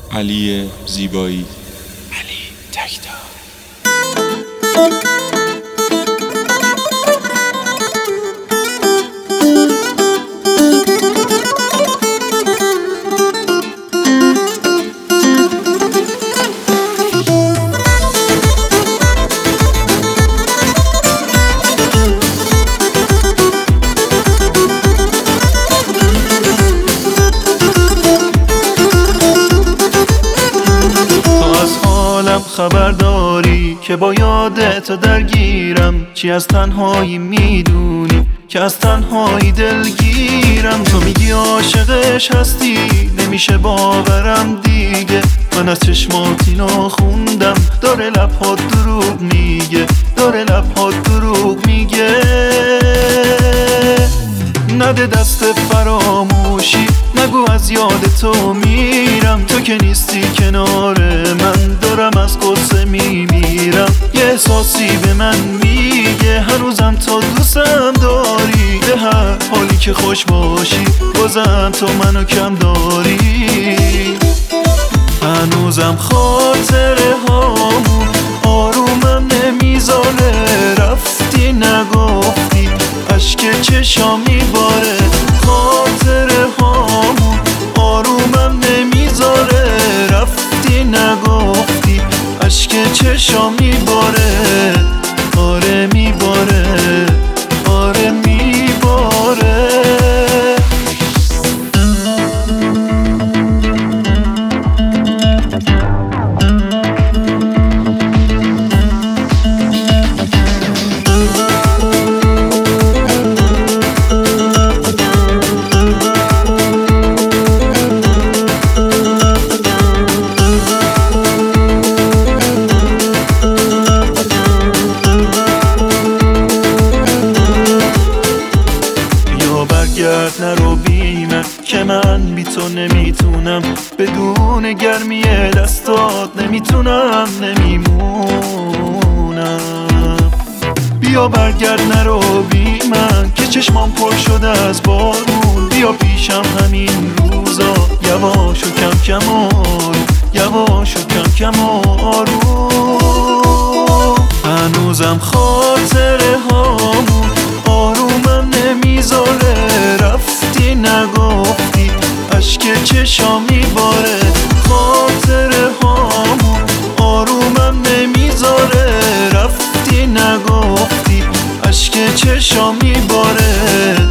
علی زیبایی، علی تکتا. خبر داری که با یادت درگیرم، چی از تنهایی میدونی که از تنهایی دلگیرم. تو میگی عاشقش هستی، نمیشه باورم دیگه. من از چشمات اینو خوندم، داره لبهات دروغ میگه، داره لبهات دروغ میگه. نده دست فراموشی، نگو از یاد تو میرم. تو که نیستی کنار من، دارم از قصه میمیرم. یه احساسی به من میگه هنوزم تو دوستم داری. به هر حالی که خوش باشی بازم تو منو کم داری. هنوزم خاطره هامون آرومم نمیذاره. رفتی نگفتی اشک چشام میباره. خاطره هامون آرومم نمیذاره. رفتی نگفتی اشک چشام میباره. آره میباره، آره میباره. برگرد نرو بی من که من بی تو نمیتونم. بدون گرمی دستات نمیتونم، نمیمونم. بیا برگرد نرو بی من که چشمام پر شده از بارون. بیا پیشم همین روزا، یواش و کم کم آروم، یواش و کم کم آروم. هنوزم خاطره هامون آرومم نمیذاره. رفتی نگفتی اشک چشام میباره. خاطره هامون آرومم نمیذاره. رفتی نگفتی اشک چشام میباره.